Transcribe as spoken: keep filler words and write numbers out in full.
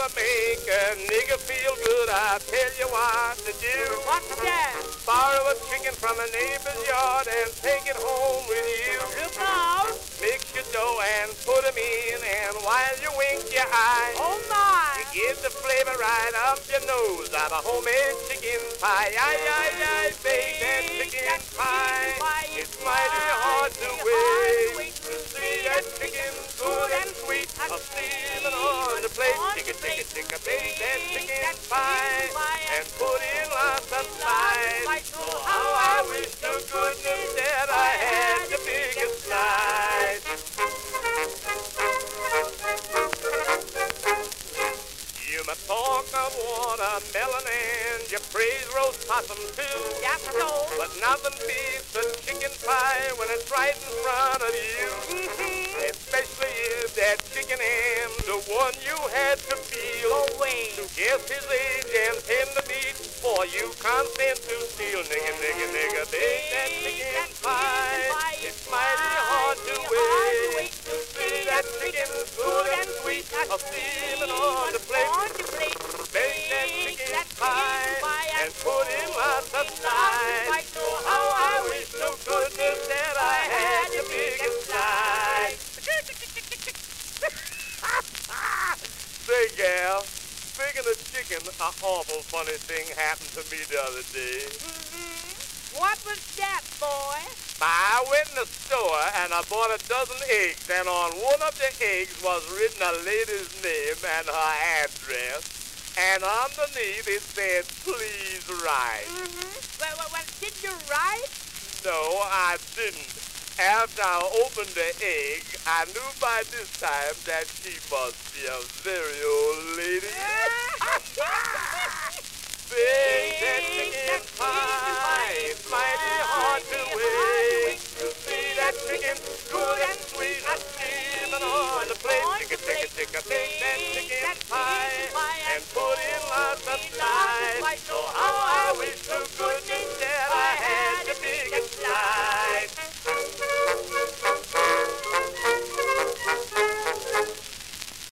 gonna make a nigga feel good. I'll tell you what to do. What's that? Borrow a chicken from a neighbor's yard and take it home with you. Look out! Mix your dough and put 'em in, and while you wink your eye, Oh my! you get the flavor right up your nose of a homemade chicken pie. Ay, ay, ay, bake that chicken pie. It's mighty hard to wait to see that chicken good and sweet. A steaming on the plate. Tick a tick a tick a bake that chicken pie and put in lots of sides. Oh, how I wish to goodness that I had the biggest size. You must talk of watermelon and you praise roast possum too. Yes, so. But nothing beats a chicken pie when it's right in front of you. Mm-hmm. Especially if that chicken ham's the one you had to peel. Oh, wait. To guess his age and tender meat, for you consent to steal. Nigga, nigga, nigga, bake that chicken pie. It's mighty hard to wait to see that chicken good and sweet. A steaming on the plate. Bake that chicken pie and put in lots of sides. Oh, how I wish to goodness that I had the biggest size. Say, gal, speaking of chicken, an awful funny thing happened to me the other day. Mm-hmm. What was that, boy? I went in the store and I bought a dozen eggs, and on one of the eggs was written a lady's name and her address, and underneath it said, please write. Mm-hmm. Well, well, well, did you write? No, I didn't. After I opened the egg, I knew by this time that she must be a very old lady.